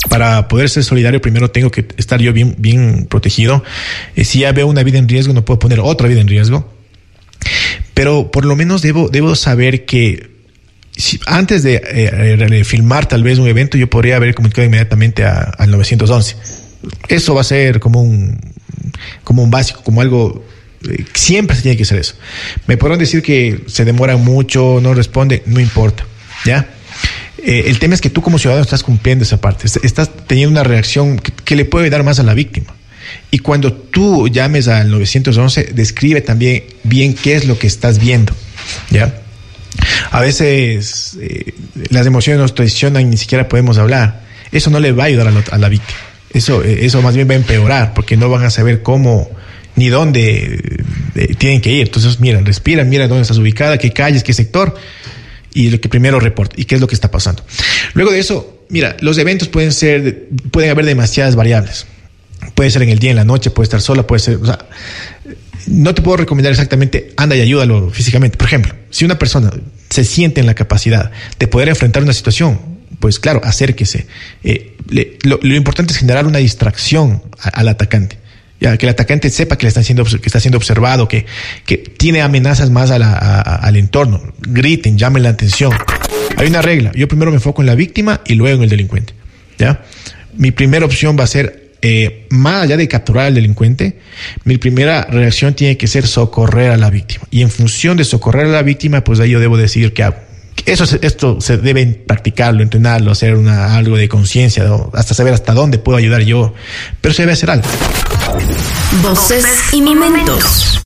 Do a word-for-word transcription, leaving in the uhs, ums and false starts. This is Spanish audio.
Para poder ser solidario, primero tengo que estar yo bien, bien protegido. Eh, si ya veo una vida en riesgo, no puedo poner otra vida en riesgo. Pero por lo menos debo, debo saber que si, antes de eh, filmar tal vez un evento, yo podría haber comunicado inmediatamente a, al nueve once. Eso va a ser como un, como un básico, como algo... Eh, siempre se tiene que hacer eso. Me podrán decir que se demora mucho, no responde, no importa, ¿ya? Eh, el tema es que tú como ciudadano estás cumpliendo esa parte, estás teniendo una reacción que, que le puede dar más a la víctima. Y cuando tú llames al nueve once, describe también bien qué es lo que estás viendo, ¿ya? A veces eh, las emociones nos traicionan y ni siquiera podemos hablar. Eso no le va a ayudar a, lo, a la víctima. Eso, eh, eso más bien va a empeorar, porque no van a saber cómo ni dónde eh, tienen que ir. Entonces, mira, respira, mira dónde estás ubicada, qué calles, qué sector, y lo que primero reporta, y qué es lo que está pasando. Luego de eso, mira, los eventos pueden ser, pueden haber demasiadas variables. Puede ser en el día, en la noche, puede estar sola, puede ser, o sea, no te puedo recomendar exactamente, anda y ayúdalo físicamente. Por ejemplo, si una persona se siente en la capacidad de poder enfrentar una situación, pues claro, acérquese. Eh, le, lo, lo importante es generar una distracción a, al atacante. Ya, que el atacante sepa que le están siendo, que está siendo observado, que, que tiene amenazas más a la, a, a, al entorno. Griten, llamen la atención. Hay una regla. Yo primero me enfoco en la víctima y luego en el delincuente. ¿Ya? Mi primera opción va a ser, eh, más allá de capturar al delincuente, mi primera reacción tiene que ser socorrer a la víctima. Y en función de socorrer a la víctima, pues ahí yo debo decidir qué hago. Eso, esto se debe practicarlo, entrenarlo, hacer una, algo de conciencia, ¿no? Hasta saber hasta dónde puedo ayudar yo. Pero se debe hacer algo. Voces y momentos.